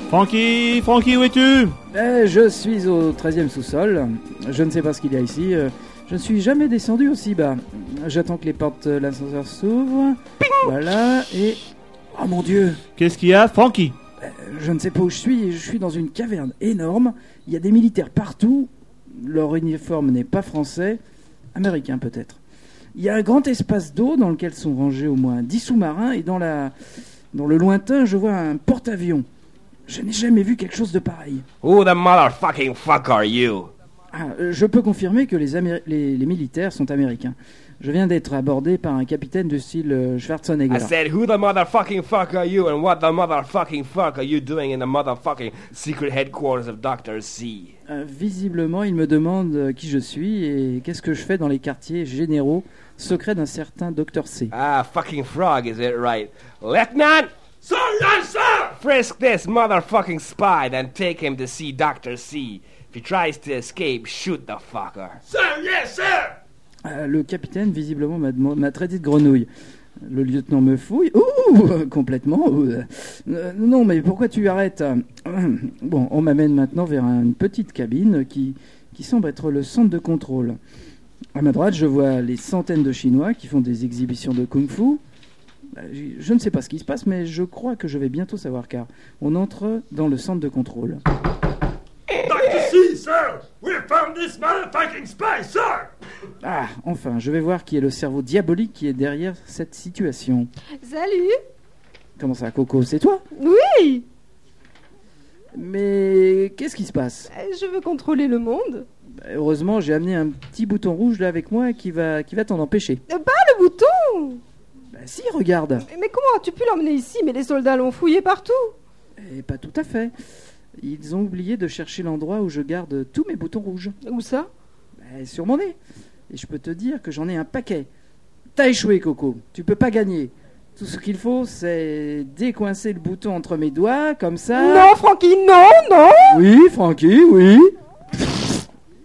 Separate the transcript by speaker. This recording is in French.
Speaker 1: Francky, où es-tu?
Speaker 2: Je suis au 13e sous-sol. Je ne sais pas ce qu'il y a ici. Je ne suis jamais descendu aussi bas. J'attends que les portes de l'ascenseur s'ouvrent. Voilà, et... Oh mon Dieu!
Speaker 1: Qu'est-ce qu'il y a, Francky?
Speaker 2: Je ne sais pas où je suis. Je suis dans une caverne énorme. Il y a des militaires partout. Leur uniforme n'est pas français. Américain peut-être. Il y a un grand espace d'eau dans lequel sont rangés au moins 10 sous-marins. Et dans le lointain, je vois un porte-avions. Je n'ai jamais vu quelque chose de pareil.
Speaker 3: Who the motherfucking fuck are you?
Speaker 2: Je peux confirmer que les militaires sont américains. Je viens d'être abordé par un capitaine de style Schwarzenegger.
Speaker 3: I said, who the motherfucking fuck are you and what the motherfucking fuck are you doing in the motherfucking secret headquarters of Dr. C?
Speaker 2: Visiblement, il me demande qui je suis et qu'est-ce que je fais dans les quartiers généraux secrets d'un certain Dr. C.
Speaker 3: Ah, fucking frog, is it right? Lieutenant!
Speaker 4: Sir, yes, sir!
Speaker 3: Frisk this motherfucking spy, then take him to see Dr. C. If he tries to escape, shoot the fucker.
Speaker 4: Sir, yes, sir!
Speaker 2: Le capitaine, visiblement, m'a traité de grenouille. Le lieutenant me fouille. Ouh, complètement. Non, mais pourquoi tu arrêtes? Bon, on m'amène maintenant vers une petite cabine qui semble être le centre de contrôle. À ma droite, je vois les centaines de Chinois qui font des exhibitions de kung-fu. Je ne sais pas ce qui se passe, mais je crois que je vais bientôt savoir, car on entre dans le centre de contrôle.
Speaker 4: Dr. C, sir! We found this motherfucking spy, sir!
Speaker 2: Enfin, je vais voir qui est le cerveau diabolique qui est derrière cette situation.
Speaker 5: Salut!
Speaker 2: Comment ça, Coco? C'est toi?
Speaker 5: Oui!
Speaker 2: Mais qu'est-ce qui se passe?
Speaker 5: Je veux contrôler le monde.
Speaker 2: Heureusement, j'ai amené un petit bouton rouge là avec moi qui va t'en empêcher.
Speaker 5: Pas le bouton!
Speaker 2: Si, regarde.
Speaker 5: Mais comment as-tu pu l'emmener ici? Mais les soldats l'ont fouillé partout.
Speaker 2: Et pas tout à fait. Ils ont oublié de chercher l'endroit où je garde tous mes boutons rouges.
Speaker 5: Où ça?
Speaker 2: Sur mon nez. Et je peux te dire que j'en ai un paquet. T'as échoué, Coco. Tu peux pas gagner. Tout ce qu'il faut, c'est décoincer le bouton entre mes doigts, comme ça.
Speaker 5: Non, Francky, non!
Speaker 2: Oui, Francky, oui.